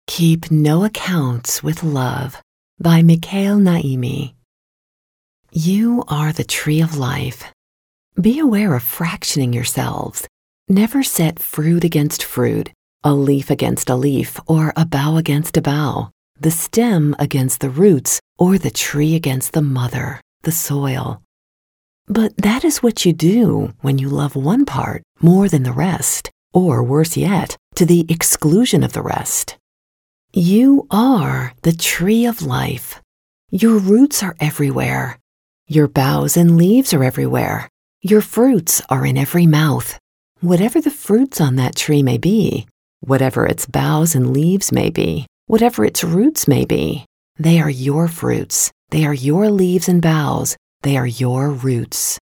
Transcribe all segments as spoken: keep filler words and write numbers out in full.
Keep No Accounts with Love by Mikhail Naimi. You are the tree of life. Be aware of fractioning yourselves. Never set fruit against fruit, a leaf against a leaf, or a bough against a bough, the stem against the roots, or the tree against the mother, the soil. But that is what you do when you love one part more than the rest, or worse yet, to the exclusion of the rest. You are the tree of life. Your roots are everywhere. Your boughs and leaves are everywhere. Your fruits are in every mouth. Whatever the fruits on that tree may be, whatever its boughs and leaves may be, whatever its roots may be, they are your fruits. They are your leaves and boughs. They are your roots.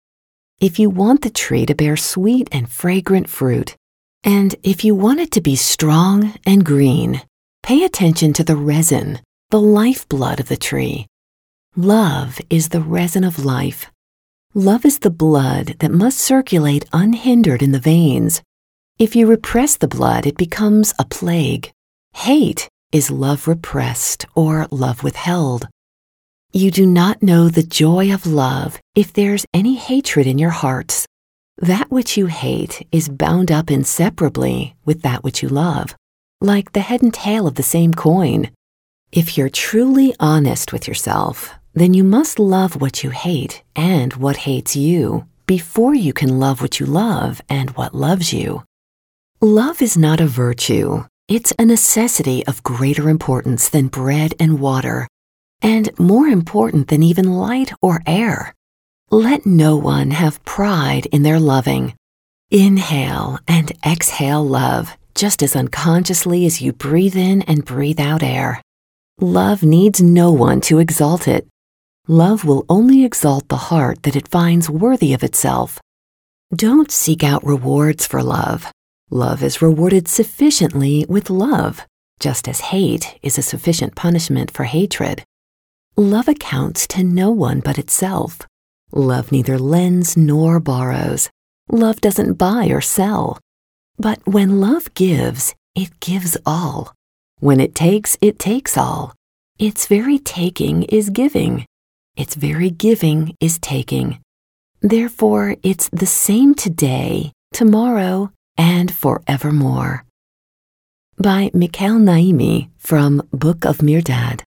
If you want the tree to bear sweet and fragrant fruit, and if you want it to be strong and green, pay attention to the resin, the lifeblood of the tree. Love is the resin of life. Love is the blood that must circulate unhindered in the veins. If you repress the blood, it becomes a plague. Hate is love repressed or love withheld. You do not know the joy of love if there's any hatred in your hearts. That which you hate is bound up inseparably with that which you love, like the head and tail of the same coin. If you're truly honest with yourself, then you must love what you hate and what hates you before you can love what you love and what loves you. Love is not a virtue. It's a necessity of greater importance than bread and water, and more important than even light or air. Let no one have pride in their loving. Inhale and exhale love just as unconsciously as you breathe in and breathe out air. Love needs no one to exalt it. Love will only exalt the heart that it finds worthy of itself. Don't seek out rewards for love. Love is rewarded sufficiently with love, just as hate is a sufficient punishment for hatred. Love accounts to no one but itself. Love neither lends nor borrows. Love doesn't buy or sell. But when love gives, it gives all. When it takes, it takes all. Its very taking is giving. Its very giving is taking. Therefore, it's the same today, tomorrow, and forevermore. By Mikhail Naimi from Book of Mirdad.